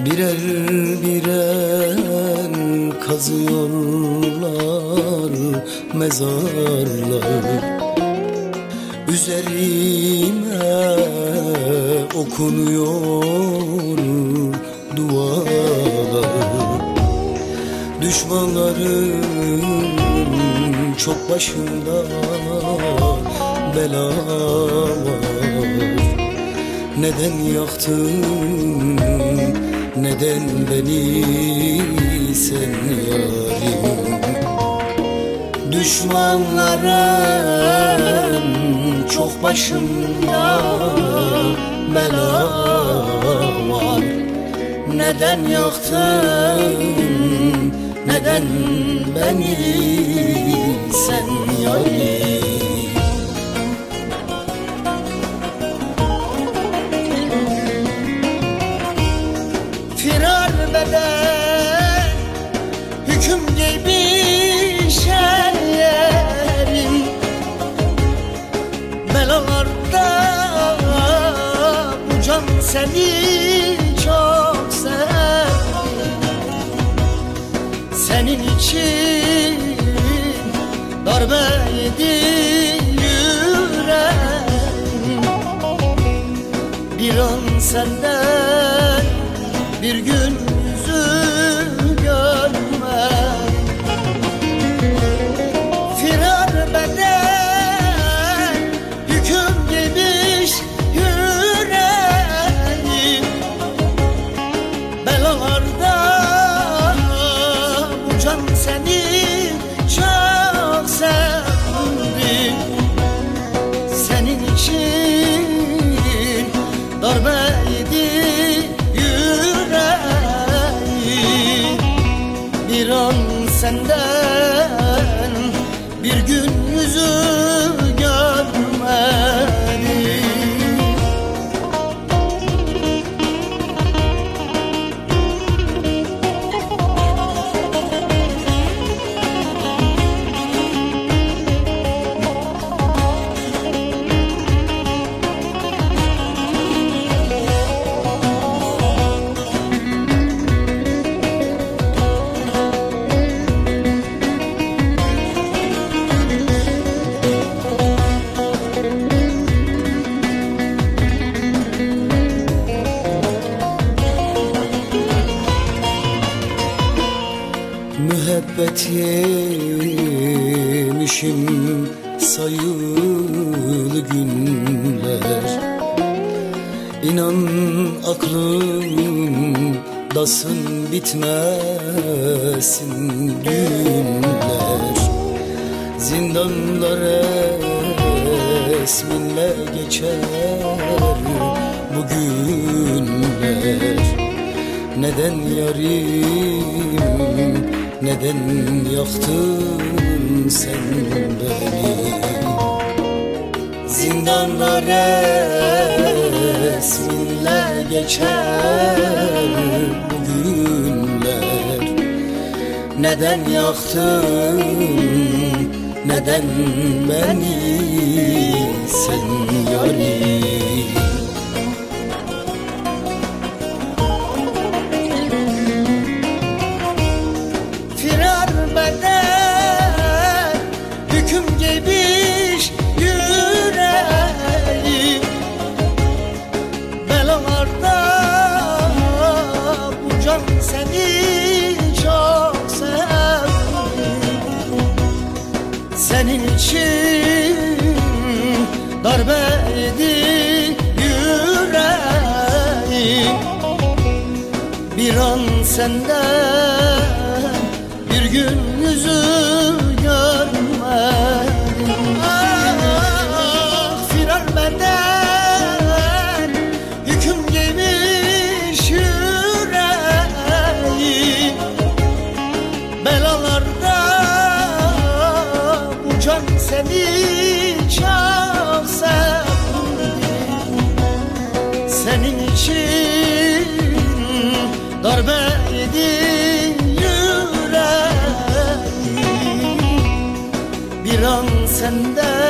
Birer birer kazıyorlar mezarlar, üzerime okunuyor dualar. Düşmanların çok başında bela var. Neden yaktın, neden beni sen yarim? Düşmanların çok başında bela var. Neden yaktın, neden beni sen yarim? Firar beden hüküm giymiş ellerim, belalarda bu can seni çok sevdim. Senin için darbe yedi yüreğim, bir an senden bir gün yüzü görmem. Firar beden hüküm giymiş yüreğim, belalarda bu can seni çok sevdi. Senin için darbe yedi yüreğim, bir an senden bir gün yüzü görmedim. Müebbet yemişim sayılı günler. İnan aklımdasın, bitmesin günler. Zindanlar resminle geçer bu günler. Neden yarim, neden yaktın sen beni? Zindanlar resminle geçer bu günler. Neden yaktın, neden beni sen yarim? Beden hüküm giymiş yüreğim, belalarda bu can seni çok sevdim. Senin için darbe yedi yüreğim, bir an senden bir gün yüzü görmedim. Ah, firar beden hüküm giymiş yüreğim, belalarda bu can seni çok sevdim. Senin için darbe yedi yüreğim, bir an senden